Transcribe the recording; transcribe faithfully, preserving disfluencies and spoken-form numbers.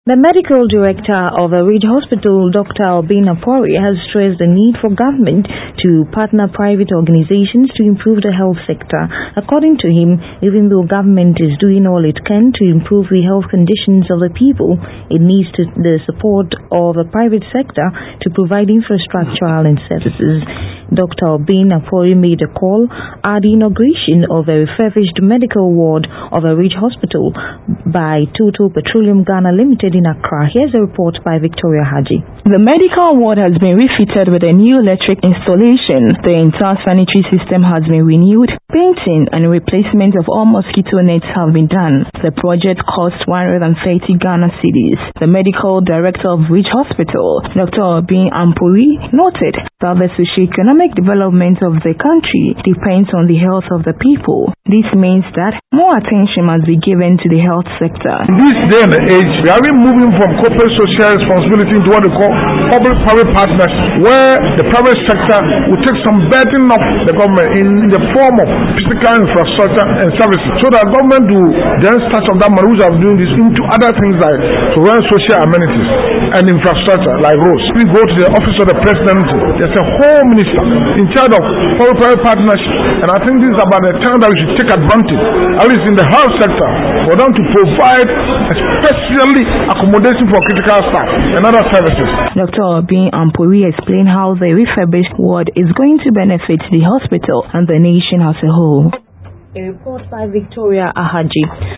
The medical director of a Ridge Hospital, Doctor Obin Apori, has stressed the need for government to partner private organizations to improve the health sector. According to him, even though government is doing all it can to improve the health conditions of the people, it needs to, the support of the private sector to provide infrastructure and services. Doctor Obin Apori made a call at the inauguration of a refurbished medical ward of a Ridge Hospital by Total Petroleum Ghana Limited in Accra. Here's a report by Victoria Haji. The medical ward has been refitted with a new electric installation. The entire sanitary system has been renewed. Painting and replacement of all mosquito nets have been done. The project cost one hundred thirty Ghana cedis. The medical director of Ridge Hospital, Doctor Obin Apori, noted that the socio-economic development of the country depends on the health of the people. This means that more attention must be given to the health sector. In this day and age, we are moving from corporate social responsibility into what we call public-private partnership, where the private sector will take some burden of the government in the form of physical infrastructure and services, so that government will then start some that money which are doing this into other things like to run social amenities and infrastructure like roads. We go to the office of the president, there's a whole minister in charge of public-private partnership, and I think this is about the time that we should take advantage, at least in the health sector, for them to provide especially accommodation for critical staff and other services. Doctor Obin Apori explained how the refurbished ward is going to benefit the hospital and the nation as a whole. A report by Victoria Ahaji.